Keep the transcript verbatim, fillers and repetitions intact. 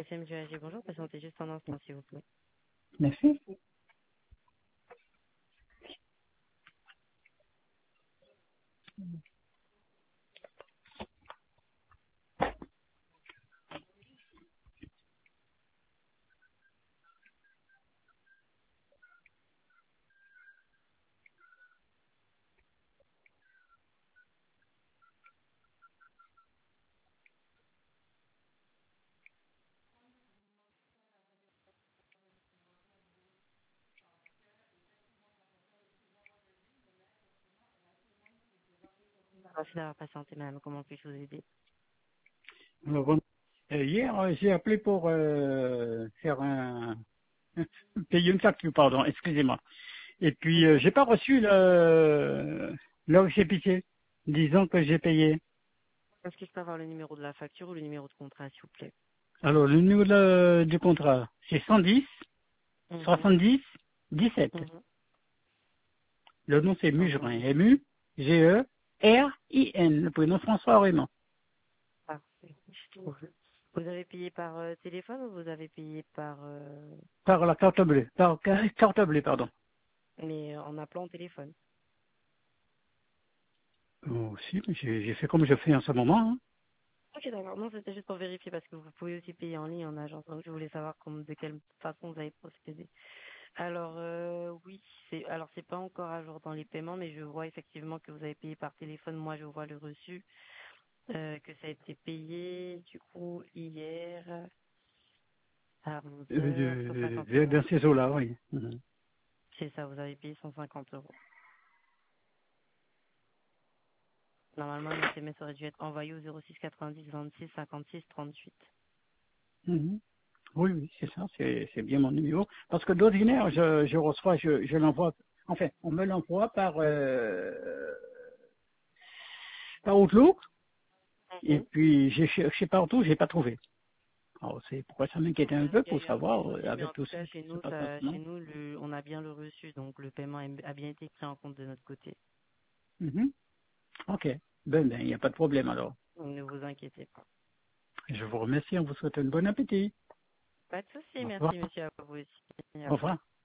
F M G A G, bonjour, patientez juste un instant, s'il vous plaît. Merci. Merci d'avoir patienté, madame. Comment puis-je vous aider? Alors, bon, euh, hier, euh, j'ai appelé pour euh, faire un payer une facture, pardon, excusez-moi. Et puis euh, Mhm. j'ai pas reçu le le récépissé disant que j'ai payé. Est-ce que je peux avoir le numéro de la facture ou le numéro de contrat, s'il vous plaît? Alors le numéro de- du contrat, c'est cent dix, Mhm. soixante-dix, dix-sept. Mhm. Le nom c'est Mugerin, Entendu. M U G E R I N, le prénom François Raymond. Parfait. Je trouve. Vous avez payé par euh, téléphone ou vous avez payé par... euh, Par la carte bleue, par ca- carte bleue, pardon. mais euh, en appelant au téléphone? Oh, si, mais j'ai j'ai fait comme je fais en ce moment. Hein. Ok, d'accord. Non, c'était juste pour vérifier parce que vous pouvez aussi payer en ligne en agence. Donc, je voulais savoir comment, de quelle façon vous avez procédé. Alors, euh, oui, c'est, alors c'est pas encore à jour dans les paiements, mais je vois effectivement que vous avez payé par téléphone. Moi, je vois le reçu, euh, que ça a été payé, du coup, hier, à onze Euh, heures cent de- cinquante de- euros. dans ces eaux-là, oui. Mhm. C'est ça, vous avez payé cent cinquante euros. Normalement, un S M S aurait dû être envoyé au zéro six quatre-vingt-dix vingt-six cinquante-six trente-huit. Mhm. Oui, oui, c'est ça, c'est c'est bien mon numéro. Parce que d'ordinaire, je, je reçois, je, je l'envoie, enfin, on me l'envoie par, euh, par Outlook, et Mhm. puis j'ai cherché partout, j'ai pas trouvé. Alors c'est pourquoi ça m'inquiète un peu Ok, il pour n'y a aucun savoir, euh, souci, mais avec en tout tout ce cas, qui chez se nous, passe en ça, ce chez moment. nous, le, on a bien le reçu, donc le paiement a bien été pris en compte de notre côté. Mhm. Ok, ben, ben, il n'y a pas de problème alors. Donc, ne vous inquiétez pas. Je vous remercie, on vous souhaite un bon appétit. Pas de souci, Au revoir. merci monsieur, à vous aussi. Au Au revoir. revoir.